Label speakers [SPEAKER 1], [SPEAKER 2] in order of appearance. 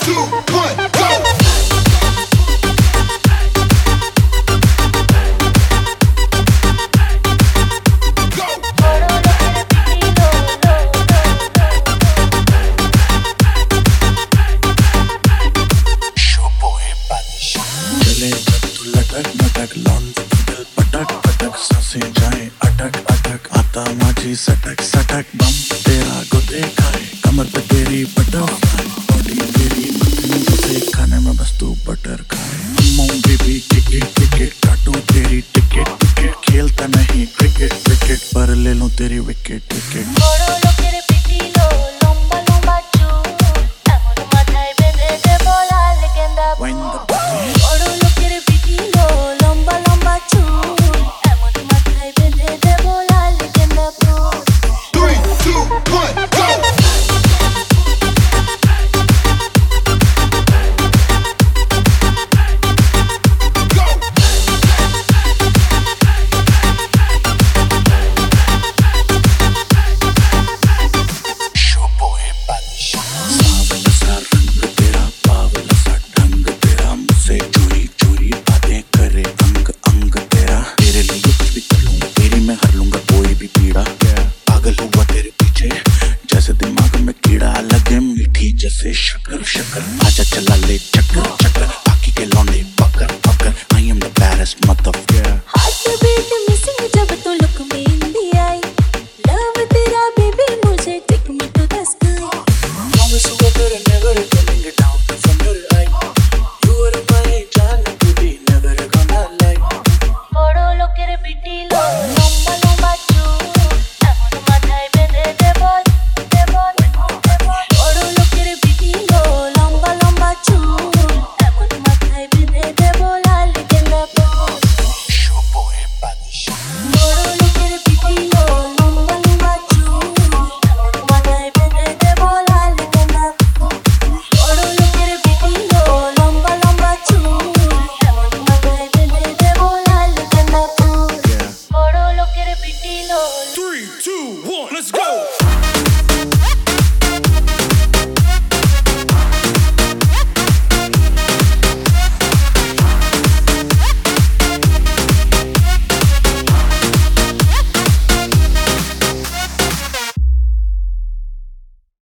[SPEAKER 1] लटक लौंडे की दिल पटक पटक सांसें जाए अटक अटक आता माझी सटक सटक बम तेरा गुदे खाए कमर पे तेरी बटरफ्लाई बॉडी तेरी मक्खनी से खाने में बस तू बटर खाए मॉम बेबी टिकट टिकट काटूं तेरी टिकट टिकट खेलता नहीं क्रिकेट क्रिकेट पर ले लूं तेरी विकेट विकेट जैसे शक्कर शक्कर आजा चला ले चक्कर चक्कर बाकी के लौंडे पकड़ पकड़ I am the baddest mother